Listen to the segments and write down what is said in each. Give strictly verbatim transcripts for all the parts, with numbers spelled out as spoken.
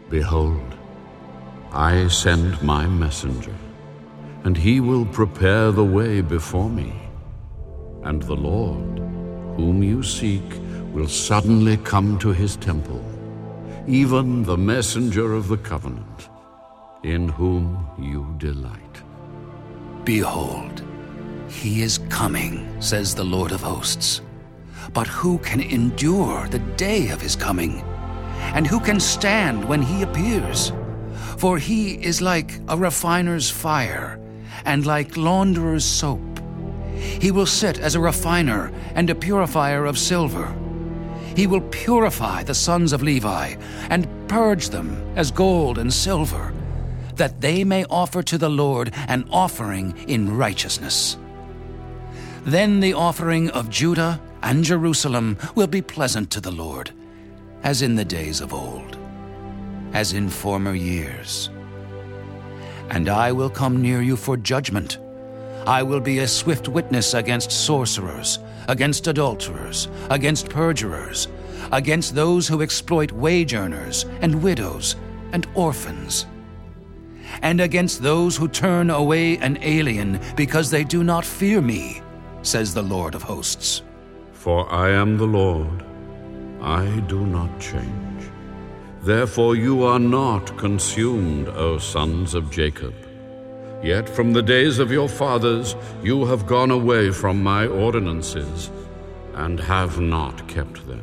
Behold, I send my messenger, and he will prepare the way before me. And the Lord, whom you seek, will suddenly come to his temple, even the messenger of the covenant, in whom you delight. Behold, he is coming, says the Lord of hosts. But who can endure the day of his coming? And who can stand when he appears? For he is like a refiner's fire, and like launderer's soap. He will sit as a refiner and a purifier of silver. He will purify the sons of Levi, and purge them as gold and silver, that they may offer to the Lord an offering in righteousness. Then the offering of Judah and Jerusalem will be pleasant to the Lord, as in the days of old, as in former years. And I will come near you for judgment. I will be a swift witness against sorcerers, against adulterers, against perjurers, against those who exploit wage earners and widows and orphans, and against those who turn away an alien because they do not fear me, says the Lord of hosts. For I am the Lord, I do not change. Therefore you are not consumed, O sons of Jacob. Yet from the days of your fathers you have gone away from my ordinances, and have not kept them.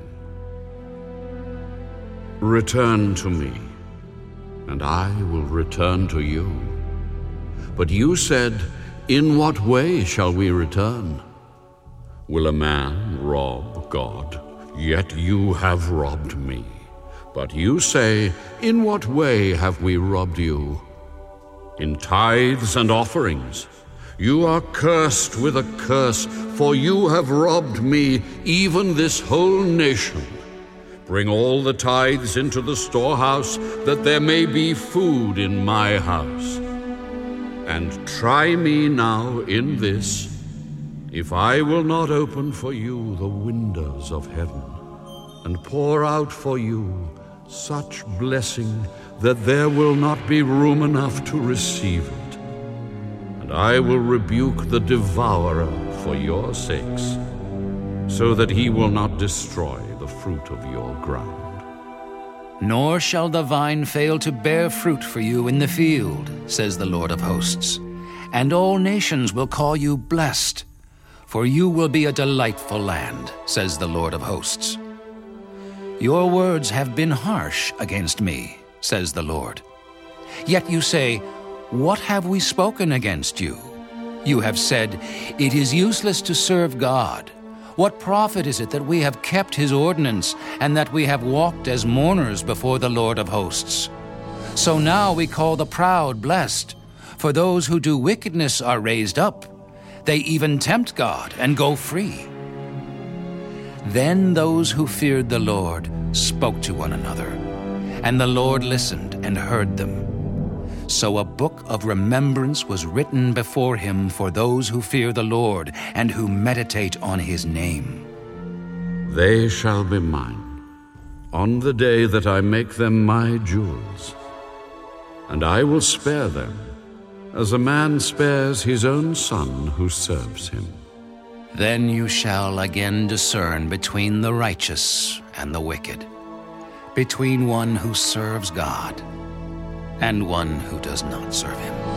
Return to me, and I will return to you. But you said, in what way shall we return? Will a man rob God? Yet you have robbed me. But you say, in what way have we robbed you? In tithes and offerings. You are cursed with a curse, for you have robbed me, even this whole nation. Bring all the tithes into the storehouse, that there may be food in my house. And try me now in this, if I will not open for you the windows of heaven, and pour out for you such blessing that there will not be room enough to receive it. And I will rebuke the devourer for your sakes, so that he will not destroy the fruit of your ground. Nor shall the vine fail to bear fruit for you in the field, says the Lord of hosts. And all nations will call you blessed, for you will be a delightful land, says the Lord of hosts. Your words have been harsh against me, says the Lord. Yet you say, what have we spoken against you? You have said, it is useless to serve God. What profit is it that we have kept his ordinance, and that we have walked as mourners before the Lord of hosts? So now we call the proud blessed, for those who do wickedness are raised up. They even tempt God and go free. Then those who feared the Lord spoke to one another, and the Lord listened and heard them. So a book of remembrance was written before him for those who fear the Lord and who meditate on his name. They shall be mine on the day that I make them my jewels, and I will spare them as a man spares his own son who serves him. Then you shall again discern between the righteous and the wicked, between one who serves God and one who does not serve him.